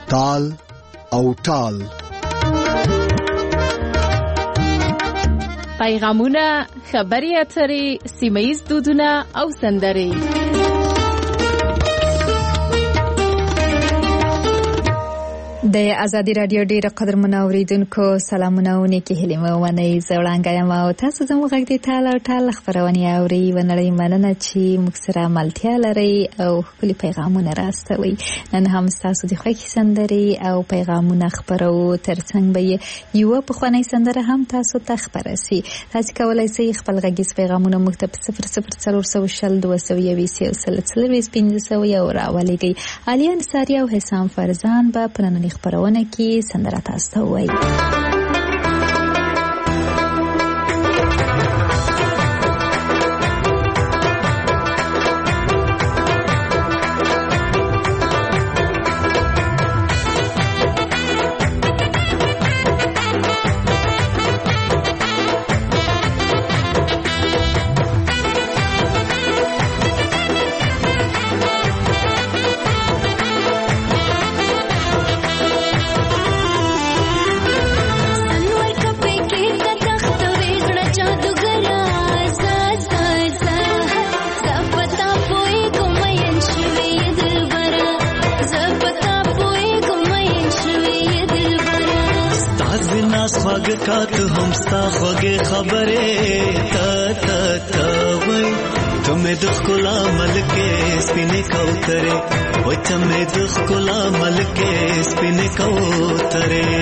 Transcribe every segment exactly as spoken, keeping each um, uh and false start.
تال او ټال. پیغامونه، خبري اترې، سیمه‌ییز دودونه او سندرې. د ازادي رادیو ډیره قدرمن اوریدونکو سلامونه او نیکی هیلې مو ونی زوړانګه یم او تاسو زموږ غږ دی تال او ټال خبرونه اوري ونړۍ مننه چې موږ سره ملتیا لري او خپل پیغامونه راستوي. نن هم تاسو د خوښي سندري او پیغامونه خبرو ترڅنګ به یو په خوانی سندره هم تاسو ته خبره سي. تاسو کولای شئ خپل غږیز پیغامونه موږ ته صفر صفر څلور شل دوه سوه یو سلسله پنځه سوه او راولېږئ. علي انصاری او حسام فرزان به پرننی خبرونه کې سندره تاسو ته وایي. خواږه هم ستا خوږې خبرې تا تا تا وای ته مې د ښکلا ملکې سپینې کوترې وای ته مې د ښکلا ملکې سپینې کوترې.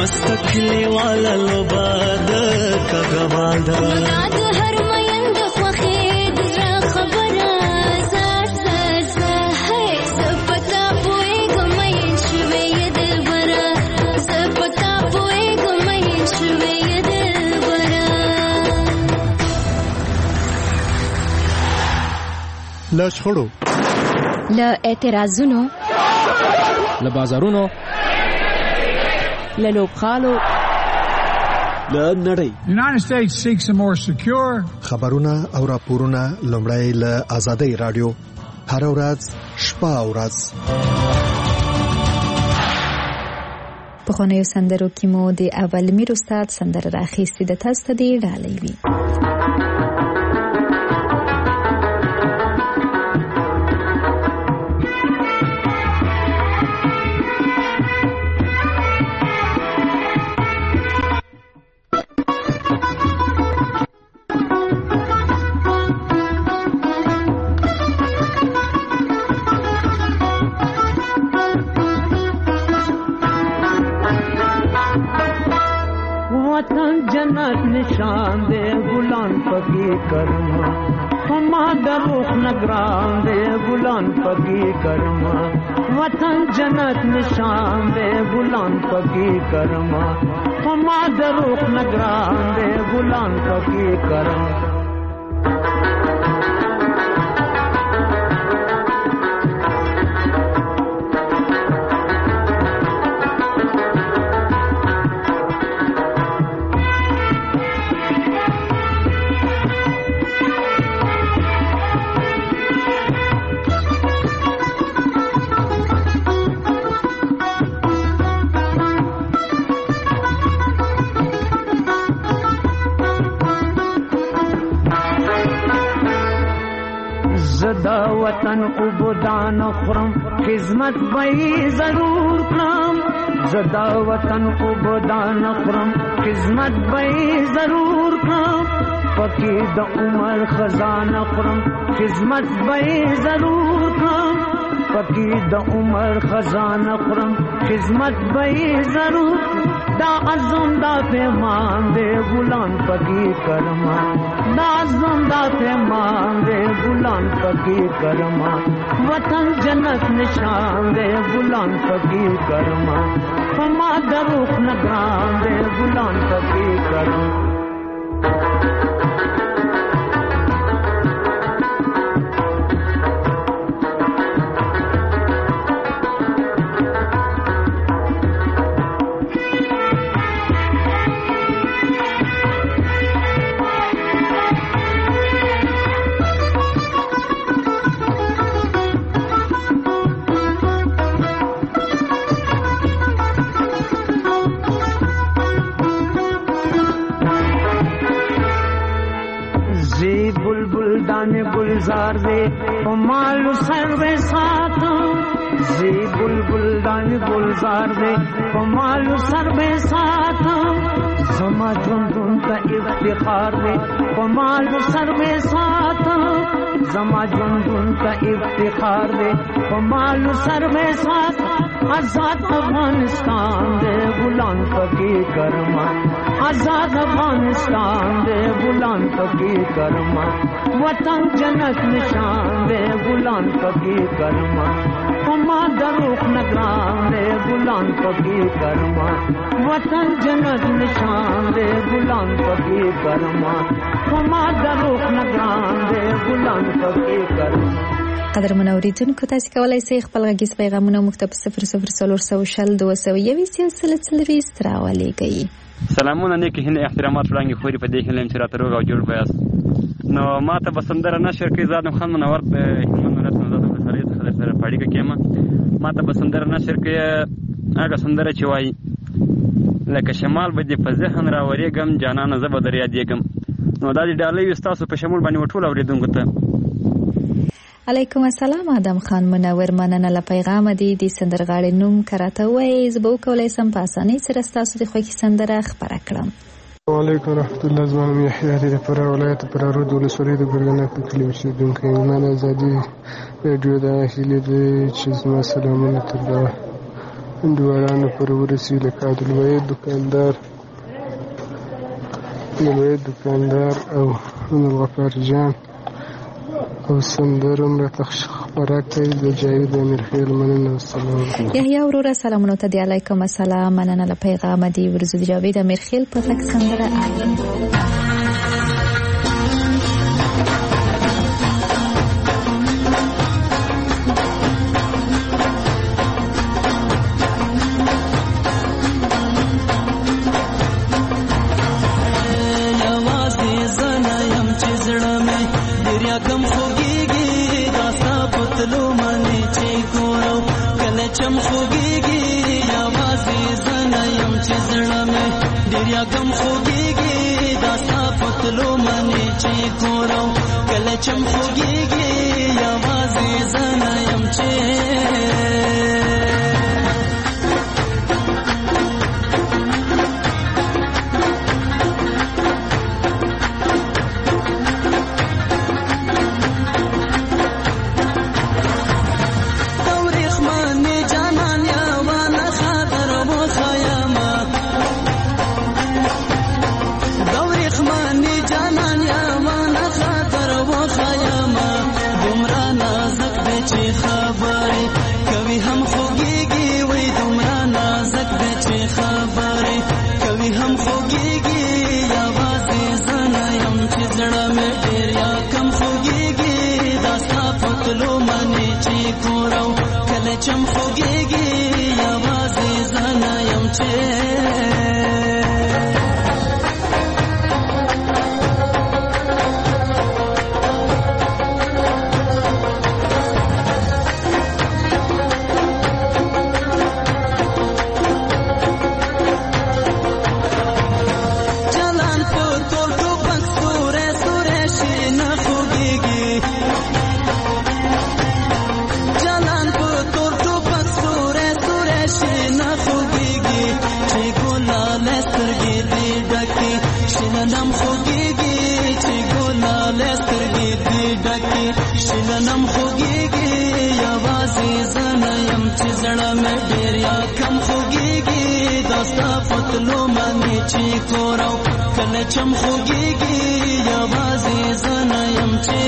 مستقلی والا لوباد کغوادا ناد هر مین د خوخه د خبره زار زار زار هي سپتا پوي ګمې شوي دلبره سپتا پوي ګمې شوي دلبره لا شخړو له اعتراضونو له بازارونو له لوبخالو له نړۍ The United States seeks a more secure خبرونه او راپورونه لومړی له آزادۍ رادیو هر ورځ شپه او ورځ په خونه‌یو سندرو کې مو د اول میر استاد سندره راخیستې د تاسو ته دی ډالۍ وي निशान दे गुलान पगी कर्मा हमा दरुख नगरान दे गुलान पगी कर्मा वतन जन्नत निशान दे गुलान पगी कर्मा हमा दरुख नगरान दे गुलान पगी कर्मा वतन उबदान खुरम खिदमत भई जरूर करम जदा वतन उबदान खुरम खिदमत भई जरूर करम पकी द उमर खजाना खुरम खिदमत भई जरूर करम पकी द उमर खजाना खुरम खिदमत भई जरूर दा अज़म दा पैमान दे गुलाम पकी करमा दा अज़म दा पैमान दे गुलाम पकी करमा वतन जन्नत निशान दे गुलाम पकी करमा फमा दरुख नगान दे गुलाम पकी करमा गुलजार दे मालू सर्वे साथ जी बुलबुल दान गुलजार दे मालू सर्वे साथ जमा जुन का इफ्तिखार दे मालू सर्वे साथ जमा जुन का इफ्तिखार दे मालू सर्वे साथ आजाद अफगानिस्तान दे गुलाम पकी करमा आजाद अफगानिस्तान दे गुलाम पकी करमा वतन जन्नत निशान दे गुलाम पकी करमा फमा दरुख नगरान दे गुलाम पकी करमा वतन जन्नत निशान दे गुलाम पकी करमा फमा दरुख नगरान दे गुलाम पकी करमा قدرمن اوریدونکو تاسو کولای شئ خپل غږیز پیغامونه موږ ته په صفر صفر څلور سوه شل دوه سوه یویشت یو سل څلوېښت راولېږئ. سلامونه نیکې هیلې احترامات وړاندې خوري په دې هیله یم چې راته روغ او جوړ به یاست. نو ما ته به سندره نشر کوي زاد خان منور د هلمند ولایت نوزاد ولسوالۍ څخه درسره په اړیکه کې یم. ما ته به سندره نشر کوي هغه سندره چې وایي لکه شمال به دې په ذهن راورېږم جانانه زه به در یادېږم. نو دا دې ډالۍ وي ستاسو په شمول باندې ټول اورېدونکو ته. علیکم السلام آدم خان منور مننه له پیغام دی د سندرغاړي نوم کراته وای زه به وکولای سم په اسانۍ سره ستاسو د خوښې سندره خپره کړم. وعلیکم ورحمت الله زما نوم یحیی دی د فراه ولایت فراه د ولسوالۍ د ګرګنه په کلي اوسېدونکی یم. من ازادي راډیو د هیلې دی چې زما سلامونه تر هندوارانو پر ورسي لکه عبدالوحید دکاندار عبدالوحید دکاندار او عبدالغفار جان او سندره هم راته خپره کوي د جاوید امیرخیل مننه والسلام یحیی وروره سلامونه ته دی علیکم السلام مننه له پیغام دی ورزو د جاوید امیرخیل په تک سندره چم خوږیږي یوازې زنه یم چې زړه مې ډېر یاګم خوږیږي دا ستا په تلو منې چې ګورم کله چم خوږیږي یوازې زنه یم چې چم خوږیږي یوازې زنه یم چې شلنم خوږیږي یوازې زنه یم چې زړه مې ډېر یا کم خوږیږي دا ستا په تلو منې چې کورو کله چم خوږیږي یوازې زنه یم چې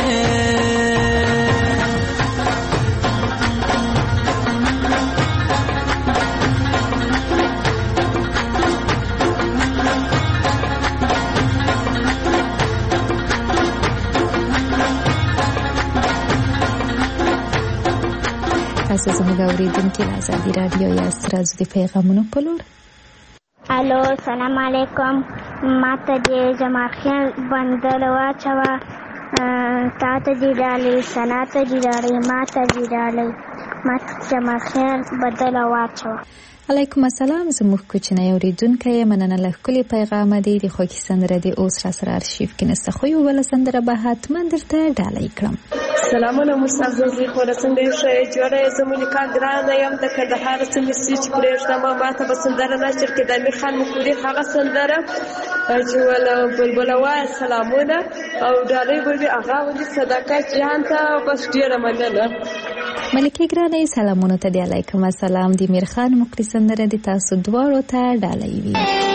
تاسو زموږ اوریدونکي د ازادي راډیو یا سترازو د پیغامونو په لور الو سلام علیکم ماته د جمال خیل بندر واچوه تا ته دې ډالۍ سنا ته دې ډالۍ ما ته دې ډالۍ ماته جمال خیل بدل واچوه علیکم السلام زموږ کوچنی اوریدونکی مننه له ښکلي پیغامه دی د خوږې سندره د اوس را سره ارشیف کې نسته خو یو بله سندره به حتما درته ډالۍ کړم سلامونه مصطفی زوزی خو څنګه یې ښه جوړه یې زموږ لیکا ګرانه یم د کندهار سیمې سیچ پرېږدم ماته به سندره نشر کې د امیر خان مکوري هغه سندره چې ولا بلبله وایه سلامونه او ډالۍ به وي هغه ولي صدقه جان ته بس ډېره مننه ملکې ګرانې سلامونه ته دی علیکم السلام د امیر خان مکوري سندره د تاسو دواړو ته ډالۍ وي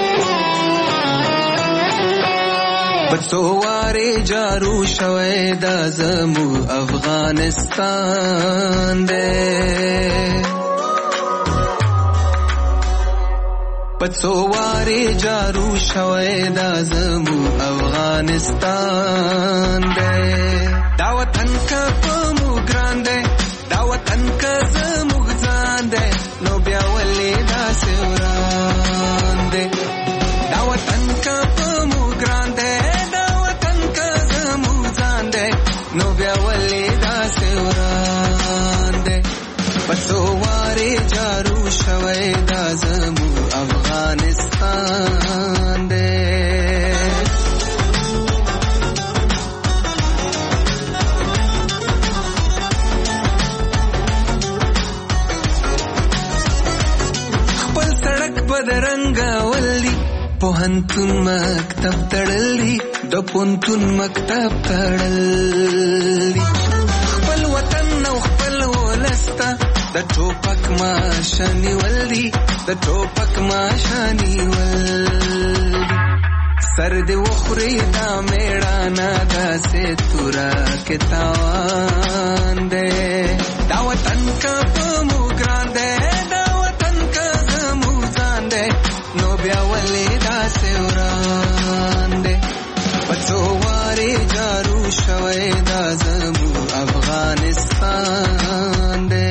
پڅوارې جارو شوی دا زمو افغانستان دی پڅوارې جارو شوی دا زمو افغانستان دی دا وطن کا په مو ګران دی دا وطن کا زمو ځان دی نو بیا ولې دا سوران دی دا وطن کا په مو ګران دی نو بیا ولی دا سوران دے پسواری جارو شوی دا زمو افغانستان دے خپل سڑک بدرنگا ولی پوهنتون مکتب تړلی د پوهنتون مکتب تړلی خپل وطن او خپل ولسته د ټوپک ماشانی ولدي د ټوپک ماشانی ولدي سر دې وخوري دا میړانا داسې تورا کې تاوان دې دا وطن کا په مو ګران دې دا وطن کا زمو ځان دې نو بیا ولې داسې وران دې پڅو واره جارو شوي دا زمو افغانستان دې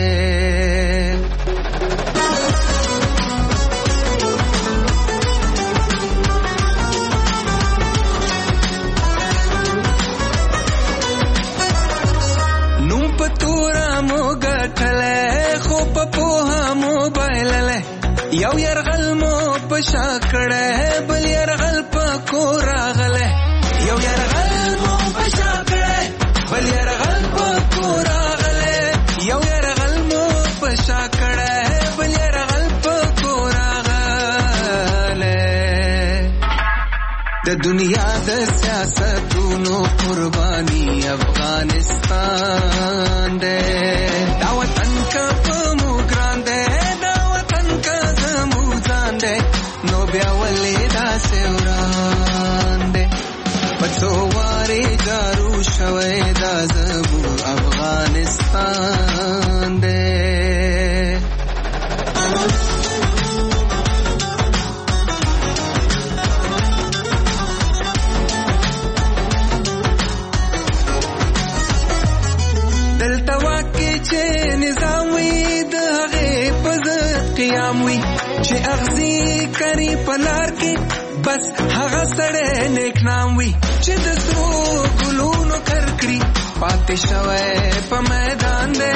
یو يرغل مو پشا کړه بل يرغل پکو راغله یو يرغل مو پشا کړه بل يرغل پکو راغله یو يرغل مو پشا کړه بل يرغل پکو راغله د دنیا د سیاستونو قرباني افغانستان دې دا وطن کا په مو ګران دې نو بیا ولې داسې وران دې پڅو واره جارو شوي دا زمو افغانستان دې دلته واکې چې نظام وي د هغې په ضد قیام وي چې اغزي کری پلار کې بس هغه سړی نیک نام وي چې د سرو ګلونو کرکړي پاتې شوی په میدان دی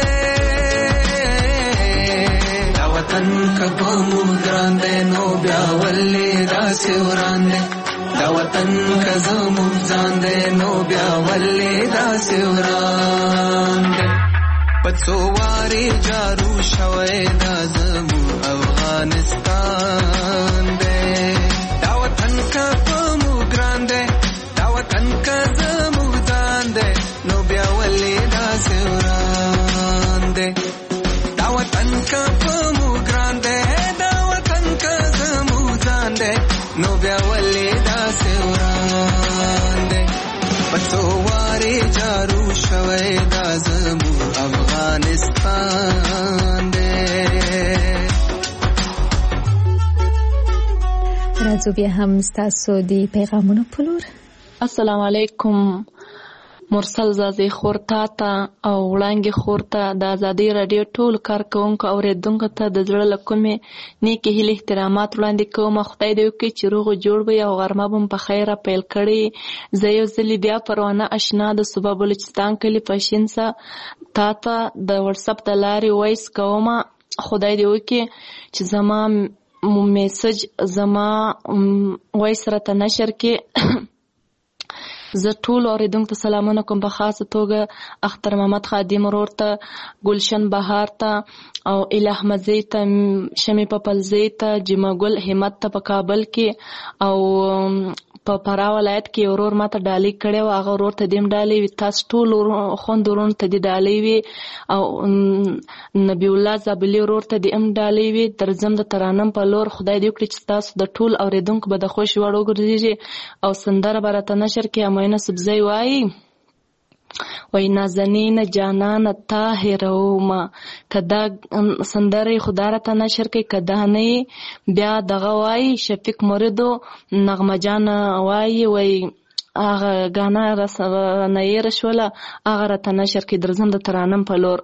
دا وطن که په مو ګران دی نو بیا ولې داسې وران دی دا وطن که زموږ ځان دی نو بیا ولې داسې وران دی پڅو واره جارو شوی دا زموږ افغانستان دے دا وطن کا پمو گران دے دا وطن کا زموږ ځان دے نو بیا ولې داسې وران دے دا وطن کا پمو گران دے دا وطن کا زموږ ځان دے نو بیا ولې داسې وران دے پڅو واره جارو شوی دا زموږ افغانستان دے راځو بیا هم ستاسو د پیغامونو په لور. السلام علیکم مرسل زازي خورتا ته او وړانګې خورتا د ازادي رادیو ټول کارکونکو اوریدونکو ته د زړه له کومې نیکې هیلې احترامات وړاندې کوم. خدای دې وکړي چې روغ جوړ وي او غرمه به په خیره پیل کړي. زه یو ځلې بیا پروانه اشنا د صوبه بلوچستان کلي پشینسا تا ته د واتساپ د لارې وایس کوم. خدای دې وکړي چې زما میسج زما وایس راته نشر کې زه ټول اوریدونکو ته سلامونه کوم. په خاصه توګه اختر محمد خادم ورور ته، ګلشن بهار ته او اله مزی ته، شمی پپلزی ته، جمع ګل همت ته په کابل کې او په فراه ولایت کې ورور ماته ډالۍ کړې و. هغه ورور ته دیم ډالۍ وي. تاسو ټول خوند ورور ته دې ډالۍ وي او نبی الله زابلی ورور ته دې ام ډالۍ وي. درځم د ترانم په لور. خدای دې وکړي چې تاسو د ټول اوریدونکو به د خوش وړ وګرځي او سندره به راته نشر کې امینه سبزی وایي وای نازنین جانان طاهروما. کدا سندره خدا راته نشر کې کدا نه بیا دغه وای شفیق موریدو نغمه جان وای وای هغه غانا رس نه یې رشوله هغه راته نشر کې درځم د ترانم په لور.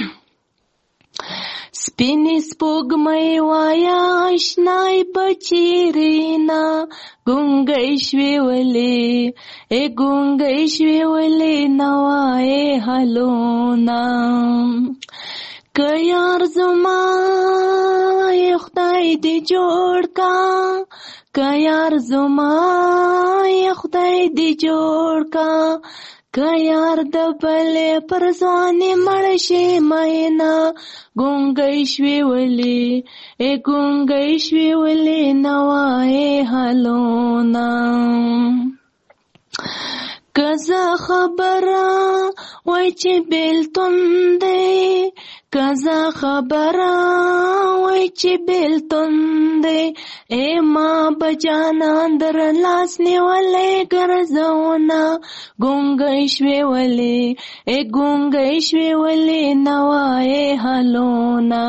سپینې سپوږمۍ وایا آشنای بچیرینا ګونګۍ شوې ولې ای ګونګۍ شوې ولې نوای حالونه که یار زما ای خدای دې جوړ کا که یار زما ای خدای دې جوړ کا که یار د بلې پر ځوانې مړ شي مینا ګونګۍ شوې ولې ای ګونګۍ شوې ولې نوای حالونه که زه خبره وای چې بیلتون دی کزا خبره وای چې بیلتون دی ای ما بجانا در لاس نیولې ګرځونه ګونګی شوې ولې ای ګونګی شوې ولې نوای حالونه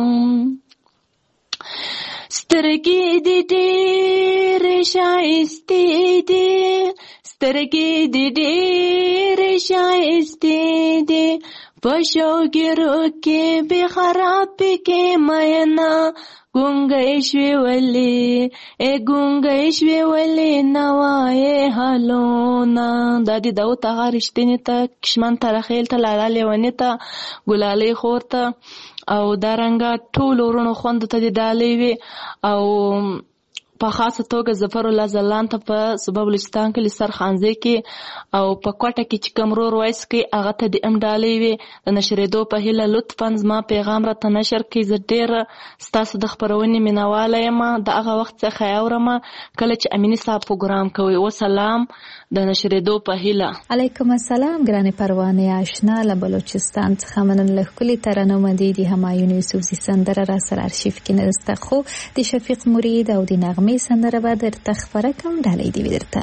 سترګې دې ډېرې ښایستې دي سترګې دې ډېرې ښایستې دي په شوګیرو کې بې خرابې کې مینا ګونګی شوې ولې ای ګونګی شوې ولې نوای حالونه. دا دې داود هغه رښتینې ته کشمن ته رخیل ته لالا لیونې ته ګلالۍ خور ته او دارنګه ټولو ورونو خوندو ته دې ډالۍ وي او په خاصه توګه ظفر الله زلان ته په صوبه بلوچستان کې سرخانځي کې او په کوټه کې چې کوم رور وایس کې هغه ته د ام ډالۍ وي د نشرېدو په هیله لطفا زما پیغام راته نشر کړئ. زه ډېره ستاسو د خپرونې مینواله یم د هغه وخت څخه یې اورم کله چې امیني صاحب پروګرام کوي. وسلام د نشرېدو په هیله. علیکم السلام ګرانې پروانې آشنا له بلوچستان څخه مننه له ښکلې ترنم دې د همایون یوسفزي سندره را سره ارشیف کې نسته خو د شفیق مرید او د نغمې سندره به درته خپره کړم ډالۍ دې وي درته.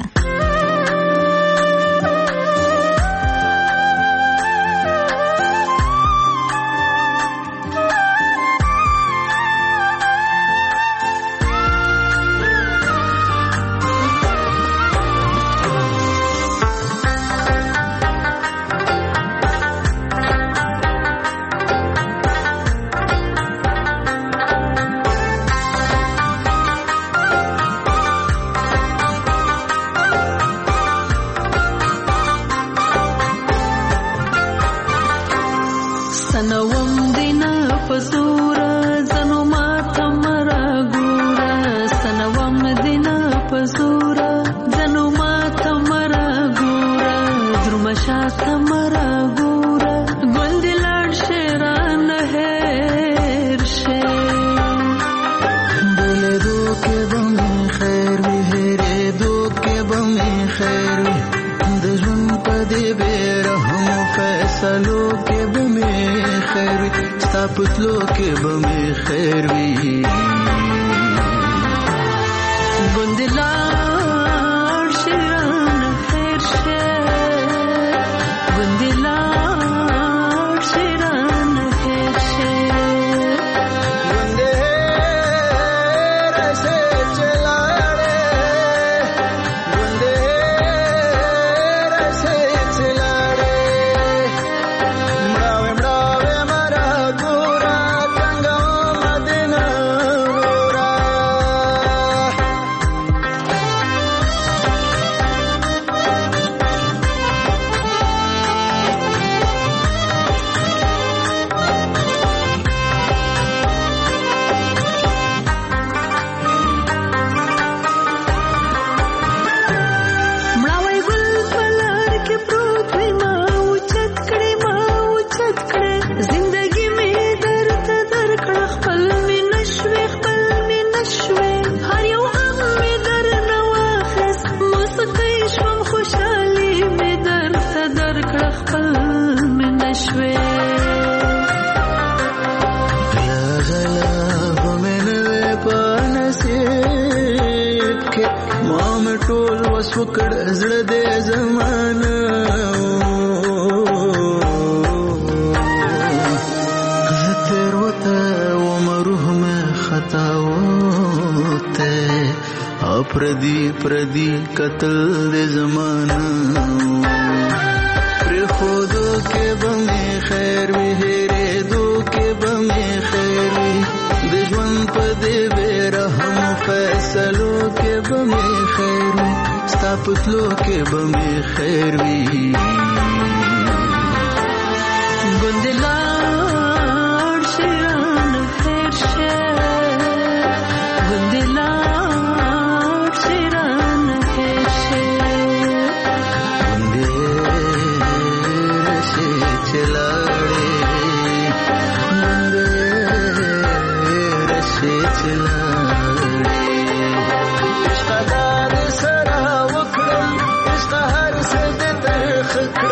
پتلو کې به مې خیر وي ګوندلاړ شیران خیر شه ګوندلاړ شیران خیر شه ګوندې رسې چلاړې ګوندې رسې چلاړې مړاوې مړاوې مرا وکړ زړه دې زمانه زه تیر وته ومروح مې خطا وته اپردي پردي قتل دې زمانه پر خودو کې به مې خیر وي هېرې دو کې به مې خیر وي د ژوند په دې بې رحم فیصلو کې به مې خیر وي ستا پتلو کې به مې خیر وي ګوندلاړ شیران خیر شه ګوندلاړ شیران خیر شه ګوندې رسې چلاړې ګوندې رسې چلاړې عشق دار سره وکړم عشق هر څه دې ترخ کړم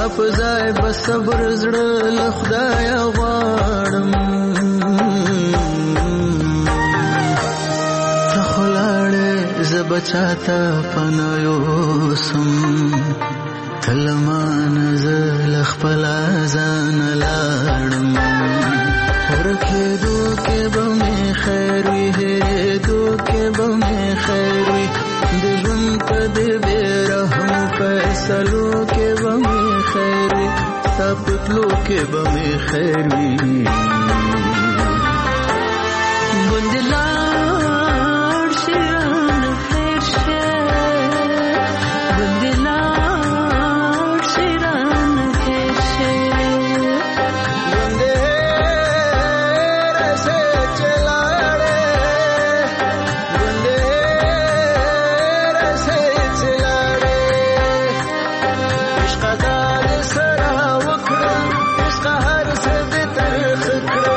په ځای به صبر زړه له خدایه غواړم ته خو لاړې زه به چاته پناه یوسم ته له مانه زه له خپله ځانه لاړم ورکېدو کې به مې خیر وي هېرېدو کې به مې خیر وي د ژوند په دې بې رحمو فیصلو کې به مې خیر وي ستا په تلو کې به مې خیر وي ګوندې لاړ شي رانه هېر شي ګوندې لاړ شي رانه هېر شي ګوندې راشي چې لاړې ګوندې راشي چې لاړې عشقه دا دې سره وکړم عشقه هر څه دې ترخه کړم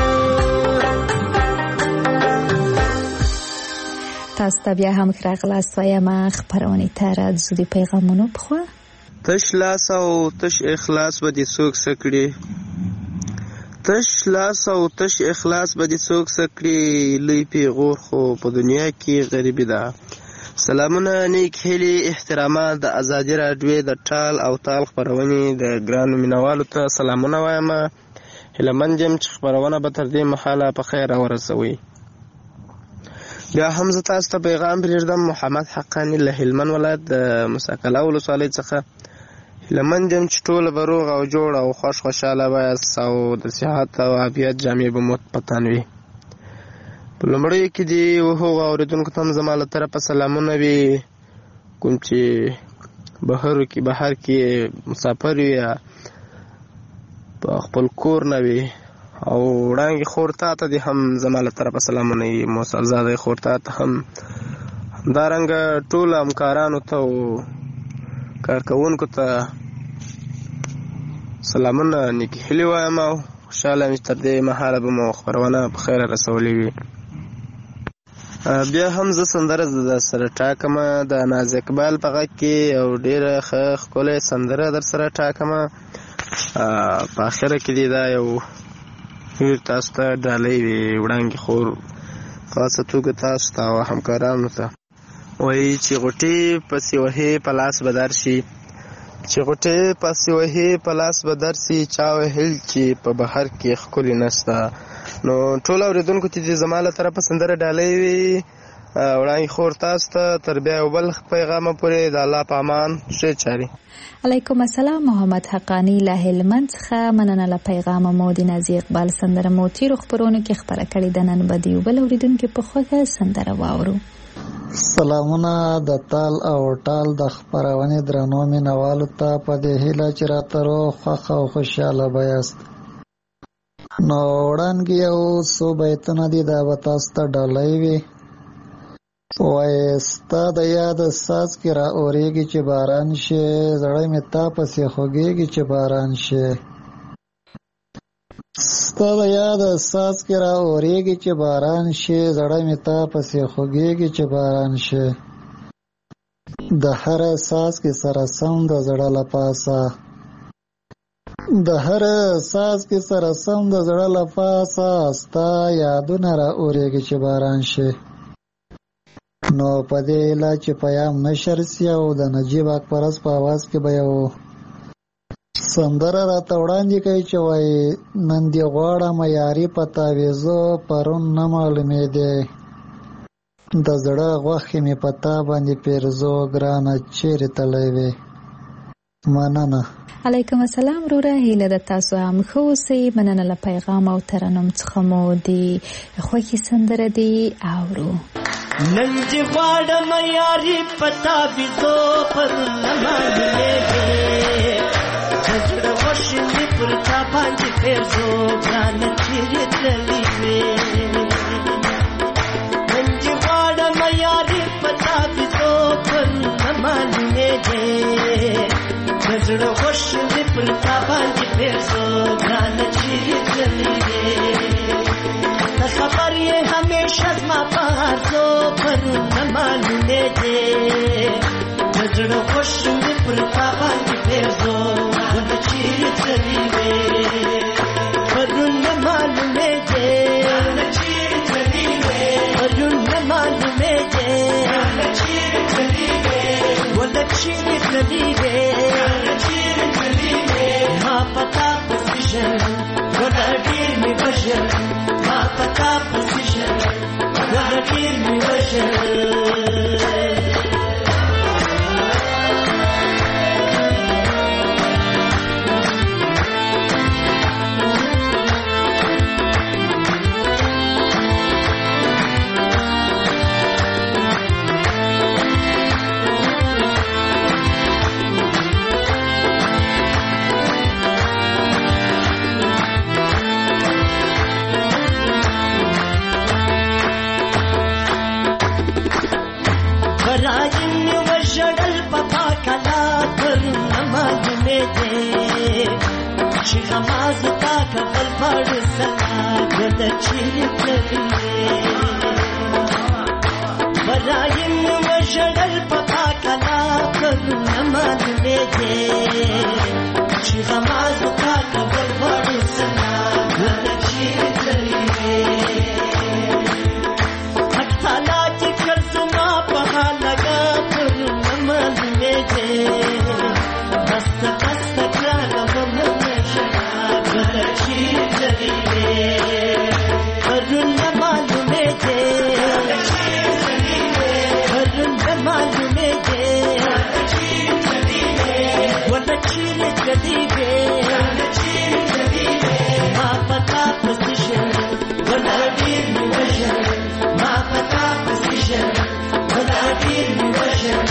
تاسو ته بیا هم ښه راغلاست وایم خپرونې ته راځو د پیغامونو په خوا تش لاس او تش اخلاص به دې څوک څه کړي تش لاس او تش اخلاص به دې څوک څه کړي لوی پیغور خو په دنیا کې غریبي ده سلامونه نیک هیلې احترامات د ازادي راډیو د ټال او تال خپرونې د ګرانو مینوالو ته سلامونه وایم هیلهمند یم چې خپرونه به تر دې مهاله په خیر راورسوئ بیا هم زه تاسو ته پیغام پرېږدم محمد حقاني له هلمند ولایت د مساکله ولسوالۍ څخه هیلهمند یم چې ټوله به روغ او جوړ او خوش خوشحاله وایاست او د صحت او عافیت جامې به مو په تن وي په لومړیو کې دې هغو اورېدونکو ته هم زما له طرفه سلامونه وي کوم چې بهرو کې بهر کې مسافر وي یا په خپل کور نه وي او وړانګې خور تا ته دې هم زما له طرفه سلامونه وي موسل زاده خور تا ته هم همدارنګه ټولو همکارانو ته او کارکوونکو ته سلامونه نیکې هیلې وایم او خوشحاله یم چې تر دې مهاله به مو خپرونه په خیره رسولې وي بیا هم زه سندره در سره ټاکمه د ناز اقبال په غږ کې او ډېره ښه ښکلې سندره در سره ټاکمه په اخره کې دې دا یو تاسو ته ډالۍ وي وړانګې خور خاصه توګه تاسو ته او همکارانو ته وایي چې غوټې پسې وهې په لاس به درشي چې غوټې پسې وهې په لاس به درسي چا وهل چې په بهر کې ښکلې نشته نو ټول اورېدونکو ته دې زما له طرفه سندره ډالۍ وي وړانګې خور تاسو ته تر بیا یو بل پیغامه پورې د الله په امان ښې چارې علیکم السلام محمد حقانی له هلمند څخه مننه له پیغامه مو د نازي اقبال سندره مو تیرو خپرونو کې خپره کړې ده نن به د یو بل اورېدونکي په خوښه سندره واورو سلامونه د تال او ټال د خپرونې درنو مینوالو ته په دې هیله چې راته روغ خوښ او خوشحاله به یاست نو وړاندې یو څو بیتونه دي دا به تاسو ته ډالۍ وي وایي ستا د یاد ساز کې را اورېږي چې باران شي زړه مې تا پسې خوږېږي چې باران شي ستا د یاد ساز کې را اورېږي چې باران شي زړه مې تا پسې خوږېږي چې باران شي د هر ساز کې سره سم د زړه له پاسه د هر ساز کې سره سم د زړه له پاسه ستا یادونه را اورېږي چې باران شي نو په دې علاج چې پیام نشر سي او د نجیب اکبرس په आवाज کې به یو سندره راته وړاندې کوي چې وایي نن دې غواړم یاري په تاویزو پرون نه معلومېدې د زړه غوښې مې په تا باندې پیرزو ګرانه چیرې تللی وې مننه علیکم السلام روره هیله د تاسو هم ښه اوسئ مننه له پیغام او ترنم څخه مو د خوښې سندره دی اورو نن دې غواړم یاري په تاویزو پرون نه معلومېدې زړه غوښې مې پر تا باندې پیرزو ګرانه چیرې تللی وې نن دې غواړم یاري په تاویزو پرون نه معلومېدې زړه غوښې مې پر تا باندې پیرزو ګرانه چیرې تللی وې خبر یې همیشه زما په هرزو پرون نه معلومېدې زړه غوښې مې پر تا باندې پیرزو چیرې تللی وې ما پتا پسې ژړل ګله ډېر مې وژړل ما پتا پسې ژړل ګله ډېر مې وژړل چې غماز تا کبل پړ سلا ګل چیرې تللی برایم وژړل په پاکلا پر معلومې دې چې غماز تا کبل پړ سلا ګل چیرې تللی حق تعالی چې کړزما په لګا پر معلومې دې بست بست کړه Karun ne malume de, karun ne malume de, wala chile kadibe, ma pata position, wala dir mi wajah, ma pata position, wala dir mi wajah.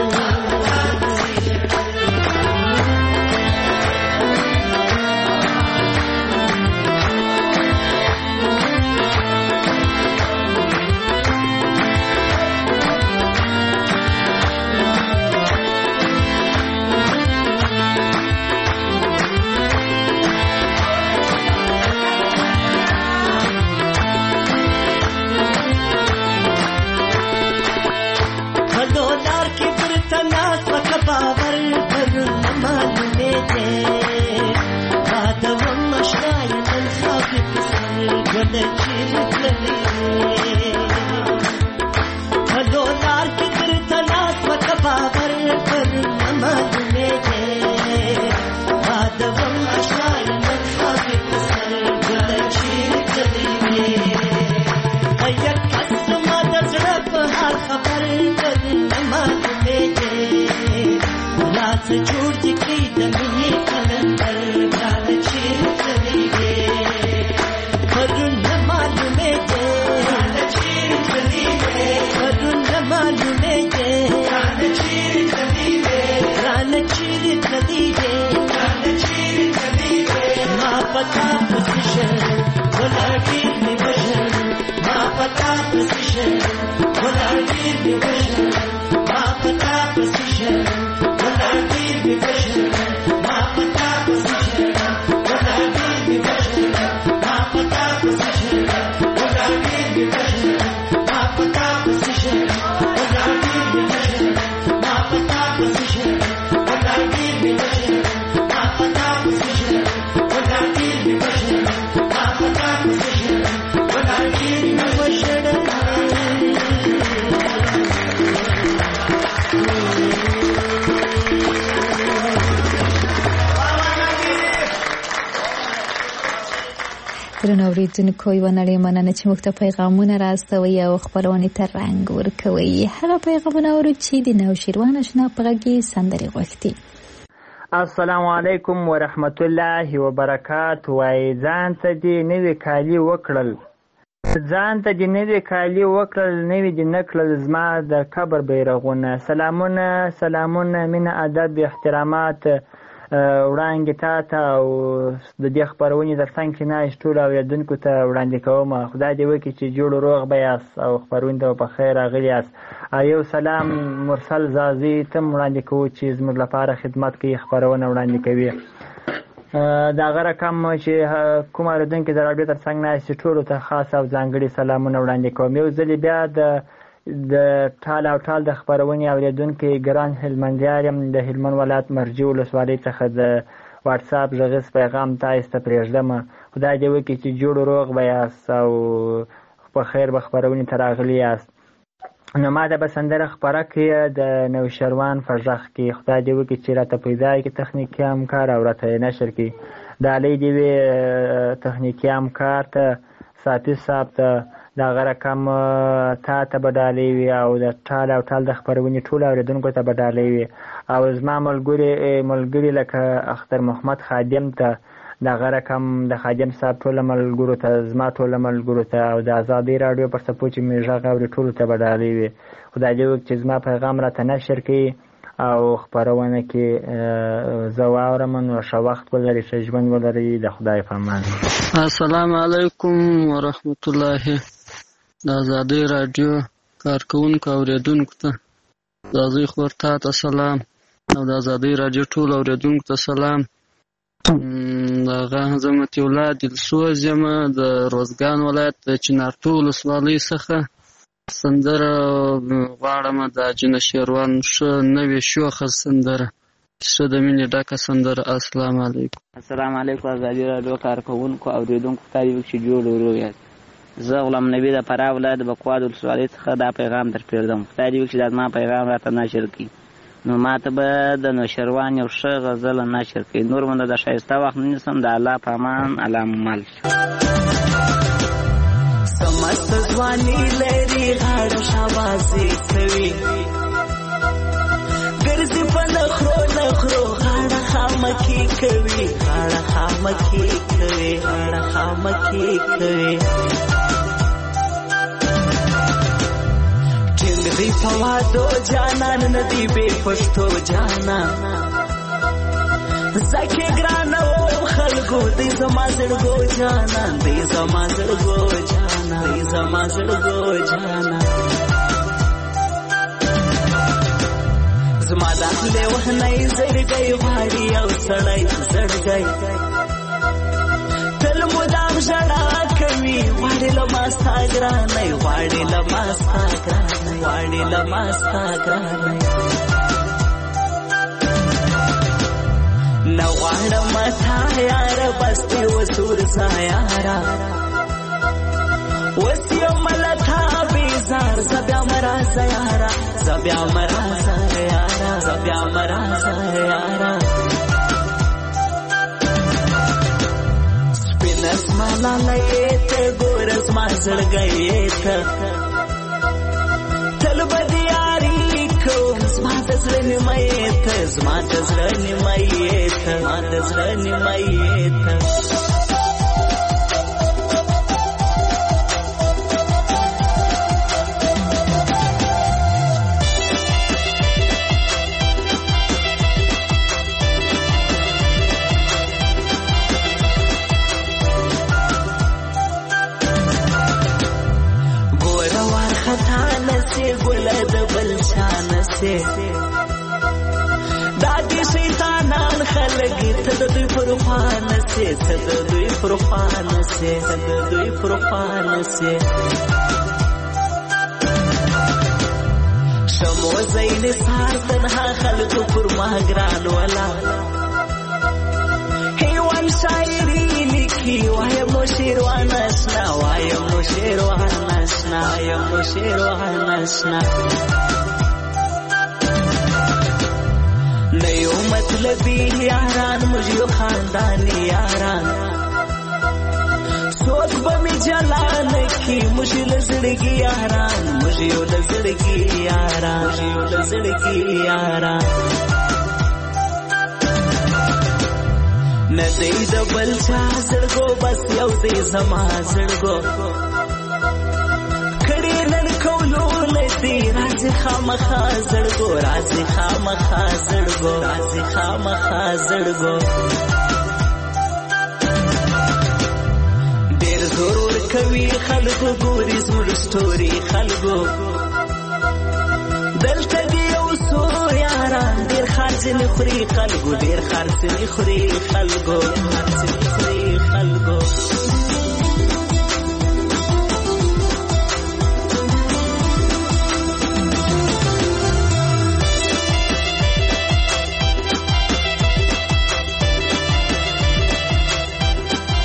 درنو اوریدونکو یوه نړۍ مننه چې موږ ته پیغامونه راستوئ او خپرونې ته رنګ ورکوئ. هغه پیغامونه اورو چې د نوشیروان اشنا په غږ کې سندرې غوښتي. السلام علیکم ورحمت الله وبرکاته. وای ځان ته دې نوي کالي وکړل ځان ته دې نوي کالي وکړل نوي دې نه کړل زما د قبر بیرغونه. سلامونه سلامونه مینه ادب احترامات وړاندې تا ته او د دې خپرونې تر څنګ کې ناست ټولو اورېدونکو ته وړاندې کوم. خدای دې وکړي چې جوړ روغ به یاست او خپرونې ته په خیر راغلي یاست. یو سلام مرسل زازي ته هم وړاندې کوو چې زموږ لپاره خدمت کوي، خپرونه وړاندې کوي. د هغه رقم چې کوم اورېدونکي د راډیو تر څنګ ناست ټولو ته خاص او ځانګړي سلامونه وړاندې کوم. یو ځلې بیا د د ټال او ټال د خپرونې اورېدونکي ګران هلمندیار یم د هلمند ولایت مرجې ولسوالۍ څخه د واتساپ غږیز پیغام تاسو ته پرېږدم. خدای دې وکړي چې جوړ روغ به یاست او په خیر به خپرونې ته راغلي یاست. نو ما ته به سندره خپره کړي د نوشروان په غږ کې. خدای دې وکړي چې راته پیدا کړي تخنیکي همکار او راته نشر کړي. ډالۍ دې وي تخنیکي همکار ته، ساتي صاحب ته، د هغه رقم تا ته به ډالۍ وي او د ټال او ټال د خپرونې ټولو اورېدونکو ته به ډالۍ وي. او زما ملګري ملګري لکه اختر محمد خادم ته، د هغه رقم د خادم صاحب ټولو ملګرو ته، زما ټولو ملګرو ته او د ازادۍ راډیو پر څپو چې مې غږ اوري ټولو ته به ډالۍ وي. خدای دې وکړي چې زما پیغام راته نشر کړي او خپرونه کې زه واورم. نو ښه وخت ولرئ، ښه ژوند ولرئ. د خدای په امان. السلام علیکم ورحمت الله. د ازادۍ راډیو کارکوونکو اورېدونکو ته د ازادۍ خور تا ته سلام او د ازادۍ راډیو ټولو اورېدونکو ته سلام. دغه زه متي الله دلسوز یم د روزګان ولایت د چنارتو ولسوالۍ څخه. سندره غواړم د جنشیروان ښه نوې شوخه سندره، ښه د مینې ډکه سندره. السلام علیکم. السلام علیکم. ازادي راډیو کارکوونکو اورېدونکو ته دې وکړي چې جوړ ورو یاست. زه غلام نبي د فراه ولایت د بکواد ولسوالۍ څخه دا پیغام در پرېږدم. خدای دې وکړي چې دا زما پیغام راته نشر کړي. نو ما ته به د نوشروان یو ښه غزل نشر کړي. نور مونږ د ښایسته وخت نه نیسم. د الله په امان. الله مو مل شي. سمست ځواني لري غاړه شاباسي کوي، ګرځي په نخرو نخرو غاړه خامکي کوي، غاړه خامکي کوي، غاړه خامکي کوي. ټینګ دی په وادو جانان ندی بې پښتو جانان، زکه ګران او خلکو دی زما زړګو جانان، دی زما زړګو جانان، دی زما زړګو جانان. زما داخله وهنای زړګي غواړي او سړی زړګي تل مدام ژړا کوي، غواړي له ما ستا ګرانۍ، غواړي له ما ستا ګرانۍ، غواړي له ما ستا ګرانۍ. نو غواړم تا یاره بس دې وسور سا یاره، اوس یم له تا بیزار، زه بیا مه راسه یاره، زه بیا مه راسه یاره، زه بیا مه راسه یاره. سپینه زما لالی ته ګوره زما زړګی ته، تل به دې یاري کوم زما د زړه نیمه ته، زما د زړه نیمه ته، زما د زړه نیمه ته. ګله د بل شان سي دا دې شیطانان خلک ته د دوی پر خوان سي، ته د دوی پر خوان سي، ته د دوی پر خوان سي. شمو زین سار تنها خلکو پر ما ګران ولا هیوان شاعري لیکي، وایم نو شیروان اشنا، وایم نو شیروان اشنا، وایم نو شیروان اشنا. نیو مطلبی یاران مجھیو خاندانی یاران، سوک بمی جلان کی مجھے لزڑگی یاران، مجھیو لزڑگی یاران، مجھیو لزڑگی یاران. ندی د بل چا زړګو بس یو دی زما زړګو، کړي نن کولو لدی راځي خامخا زړګو، راځي خامخا زړګو، راځي خامخا زړګو. ډېر ضرور کوي خلکو ګوري زموږ سټوري خلکو، دلته دی یو څو یاران ډېر خرڅنې خوري خلکو، ډېر خرڅنې خوري خلکو، خرڅنې خوري خلکو.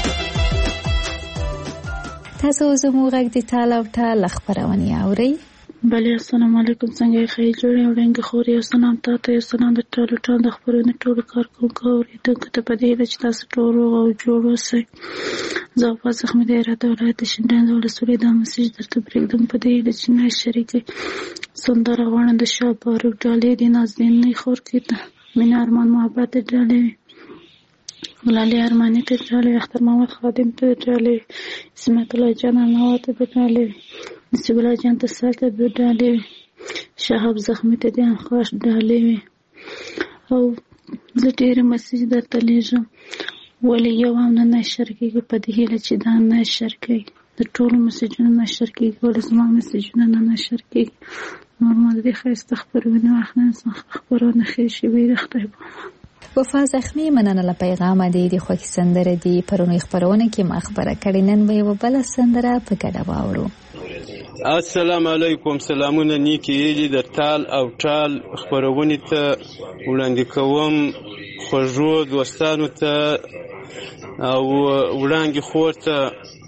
تاسو زموږ غږ د ټال او ټال خپرونې اورئ. بله السلام علیکم څنګه یې ښې جوړې وړانګې خورې یو سلام تا ته یو سلام د ټولو ټول د خپرونې ټولو کارکوونکو اورېدونکو ته په دې هیله چې تاسو ټول روغ او جوړ اوسئ. زه عباس احمد د هرات ولایت د شینډنډ ولسوالۍ دا مسیج درته پرېږدم په دې هیله چې نه شریکې سندره غواړم د شاه باروک ډالۍ د نازنینې خورکې ته مینه ارمان محبت د ډالۍ ګلالي ارماني ته ډالۍ اختر محمد خادم ته ډالۍ اسمت الله جان انوار ته ډالۍ نصیب الله جان ته سر ته ډالۍ شهاب زخمي ته د انخواش ډالۍ وي او زه ډېرې مسیج درته لیږم ولې یو هم نه نشر کېږي په دې هیله چې دا نشر کوي د ټولو مسیجونه نشر کېږي ولې زما مسیجونه نه نشر کېږي نور ما د دې ښایسته خپرونې وخت نه خپرونه ښې شوې د خدای په وفا زخمی مننه له پیغامه دی د خوښي سندره دی پرونی خبرونه کې ما خبره کړې نن به یو بل سندره په ګډه واورو. السلام علیکم سلامونه نیکی یلی در تال او ټال خبرونه ته وړاندې کوم خوږو دوستانو ته او وړاندې خور ته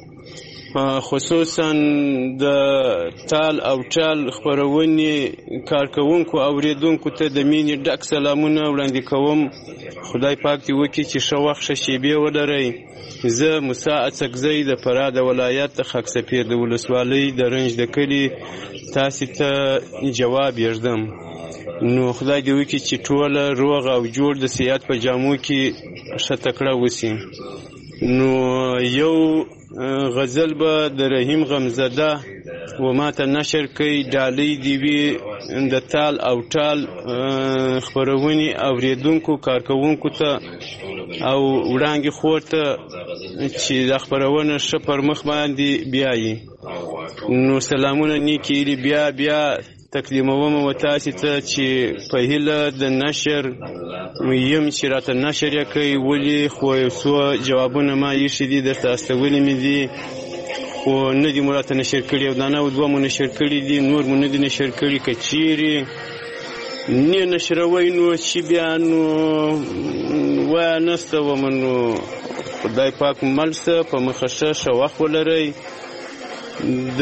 خصوصا د تال او ټال خبرونې کارکوونکو اوریدونکو ته د مینې ډک سلامونه وړاندې کوم. خدای پاک دې وکړي چې ښه وخت ښه شیبې ولرئ. زه موسی اڅکزی د فراه د ولایت د خاک سفیر د ولسوالۍ د رنج د کلي تاسې ته جواب یږدم. نو خدای دې وکړي چې ټوله روغ او جوړ د صحت په جامو کې ښه تکړه وسي. نو یو غزل به د رحیم غمزده و ما ته نشر کوي ډالۍ دی وي د تال او ټال خبرونې اوریدونکو کارکوونکو ته او وړانګې خور ته چې دا خبرونه ښه پر مخ باندې بیایي. نو سلامونه نیکې ایلي بیا بیا تکلیموم و تاسې ته چې په هیله د نشر یم چې راته نشر یې کوي ولې خو یو څو جوابونه ما ایښي دي درته استولي مې دي خو نه دي مو راته نشر کړي او دا نه دوه مو نشر کړي دي نور مو نه دي نشر کړي که چیرې نه نشروئ نو چې بیا نو وایه نسته ومه نو خدای پاک مل شه په مخه ښه ښه وخت ولرئ. د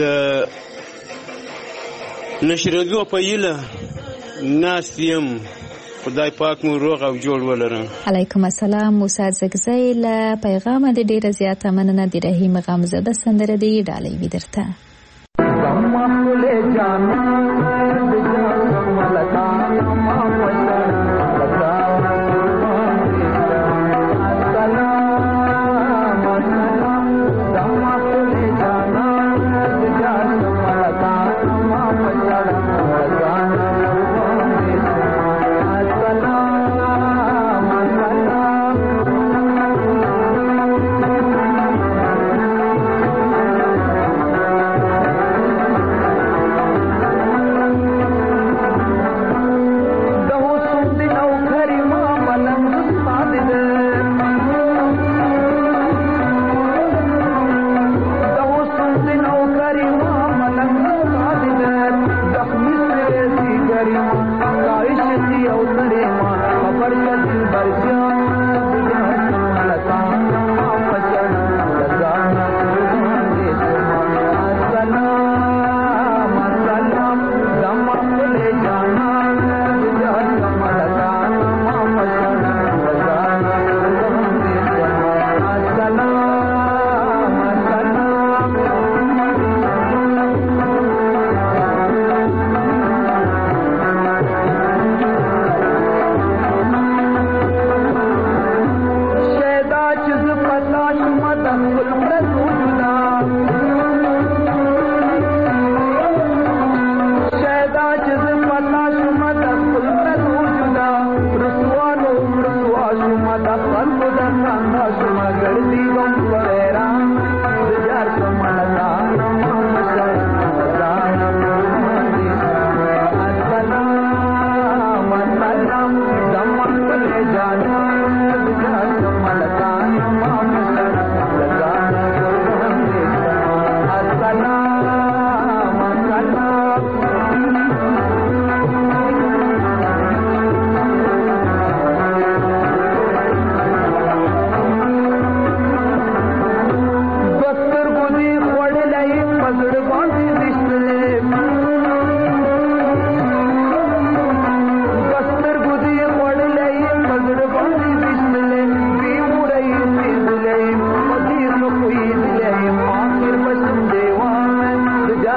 نشردو په هیله ناست یم خدای پاک مو روغ او جوړ ولرم. علیکم السلام موسی زګزی له پیغامه د ډیره زیاته مننه د رحیم غمزده سندره دی ډالۍ وي درته.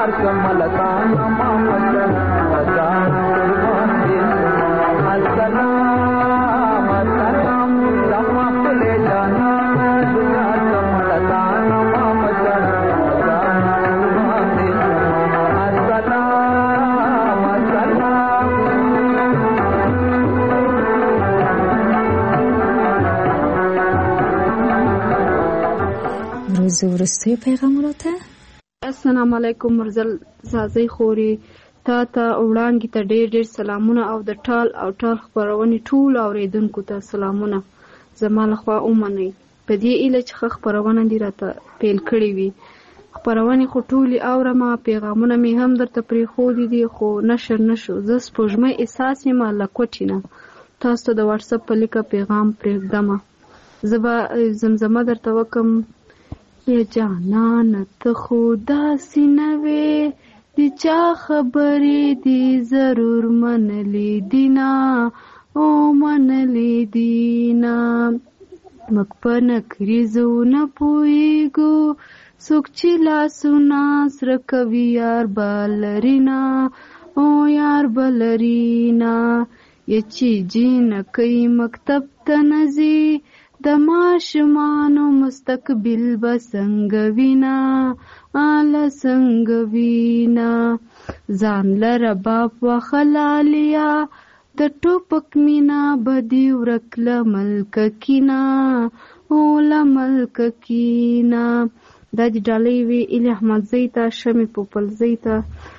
یار کملتان ما وطن ازان قربان دي السلام السلام زما خپل جانا یار کملتان ما وطن ازان قربان دي السلام السلام روز ورستوی پیغامونو ته السلام علیکم مرزل زازی خوري تا ته وړاندې ته ډېر ډېر سلامونه او د ټال او ټال خپرونې ټول اوریدونکو ته سلامونه زما لخوا ومنئ په دې ایله چې ښه خپرونه دې راته پیل کړې وي خپرونې خو ټولې اورمه پیغامونه مې هم درته پرېښودي دي خو نشر نه شو زه سپوږمۍ احساس یم له کوټې نه تاسو ته د وټساپ په لیکه پیغام پرېږدمه زه به زمزمه درته وکم یا جانان ته خو داسې نه وې د چا خبرې دې ضرور منلې دي نه او منلې دي نه موږ په نکریزو نه پوهېږو څوک چې لاسونه سره کوي یار به لري نه او یار به لري نه یا چې جینکۍ مکتب ته نه ځي د ماشومانو مستقبل به څنګه وینا اله څنګه وینا ځان لره باپ وخلالیا د ټوپک مینا بدی ورکله ملک کینا او له ملک کینا دا د ډالۍ وی الی احمد زیتا شمی پوپل زیتا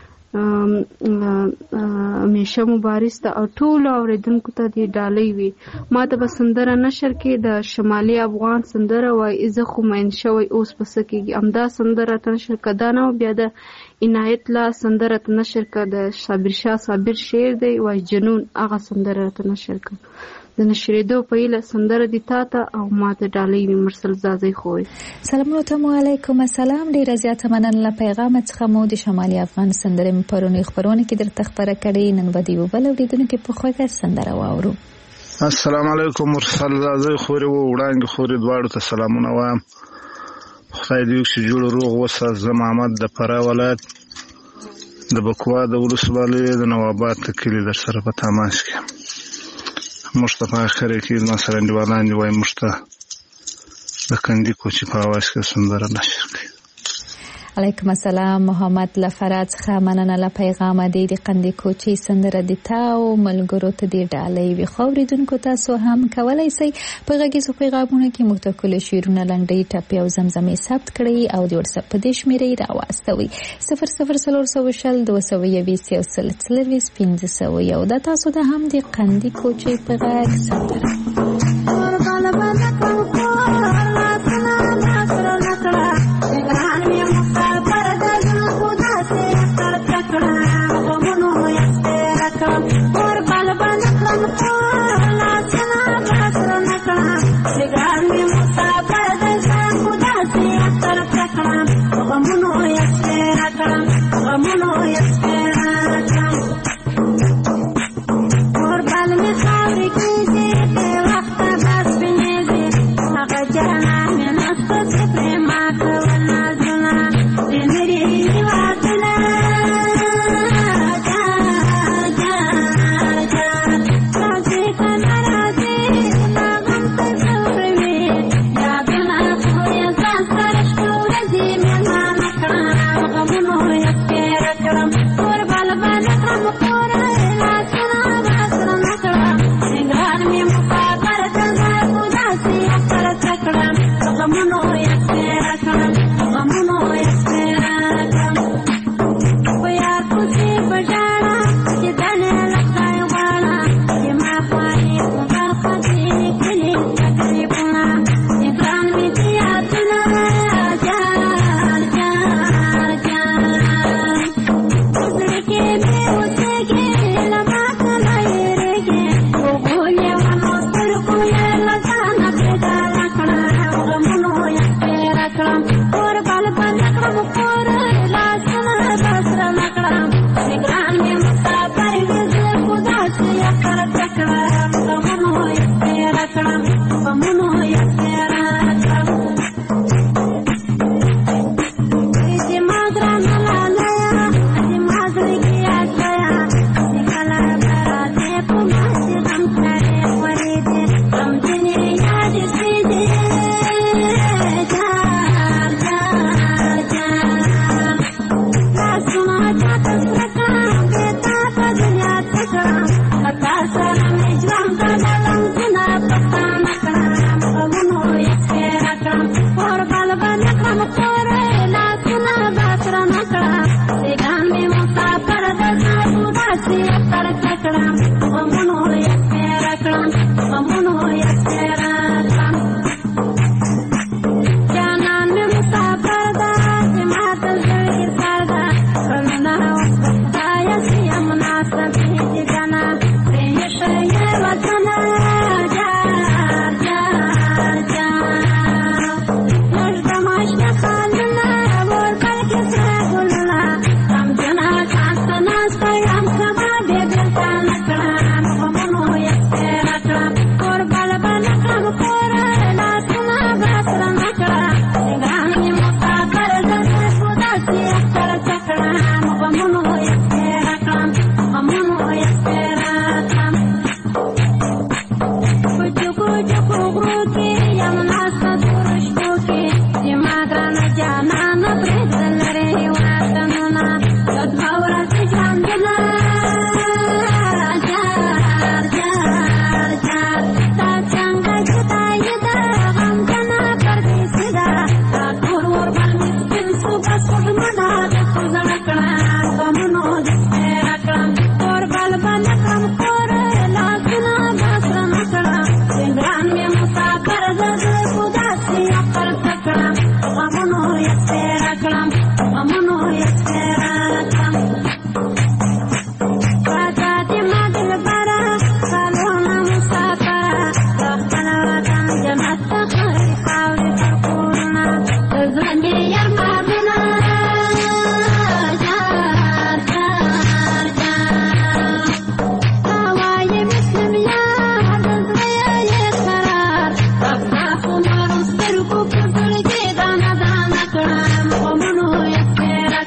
همیشه مبارز ته او ټولو اوریدونکو ته دې ډالۍ وي ما ته به سندره نشر کې د شمالي افغان سندره وایي زه خو مین شوی اوس په څه کېږي همدا سندره ته نشر که دا نه بیا د عنایت الله سندره ته نشر که د صابر شاه صابر شعر دی وایي جنون هغه سندره ته نشر که د نشریدو په ایله سندره دي تا ته او ما ته ډالۍ وي مرسل زازی خوی سلامونه ته علیکم السلام ډیره زیاته مننه له پیغام څخه مو د شمالي افغان سندره مې پرونی خبرونه کې درته خبره کړې نن به دی وبل اوریدونکو په خوږه سندره واورو السلام علیکم مرسل زازی خوري و وړاندې خوري دواړو ته سلامونه وایم خدای دې چې جوړ روغ وسه زما محمد د فرا ولایت د بکوا د ولسوالۍ د نواباد کلی در سره په تماس کې مصطفی اخر کې نو سره دیوالان دی وای مشته د کندی کوچی په اواز کې سندره نشر کړي علیکم السلام محمد لفرات څخه مننه له پیغام دی د کندی کوچی سندره د تاو ملګرو ته دی ډالۍ وی خوریدونکو تاسو هم کولای شئ په غږیزو پیغامونو کې مختکل شیرونه لنډۍ ټاپي او زمزمې ثبت کړئ او د واتساپ په دې شمیرې راواستوي صفر صفر صفر صفر شل دوه سوه یویشت یو سل څلرویشت پنځه سوه یو دا تاسو ته هم د کندی کوچی په غږ سندره Come on,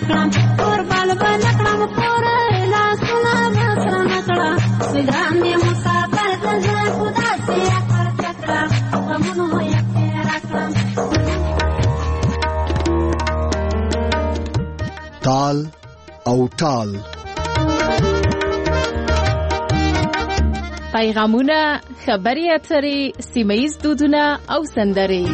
نکړم اور بل بل نکړم پور لاسونه مسر نکړه ځان دې مسافر ته زه خدا سي اخر چکړه غمونو یې تیر کړم تال او ټال پیغامونه، خبري اترې، سیمه ییز دودونه او سندرې.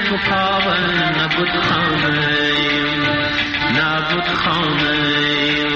نابود خانه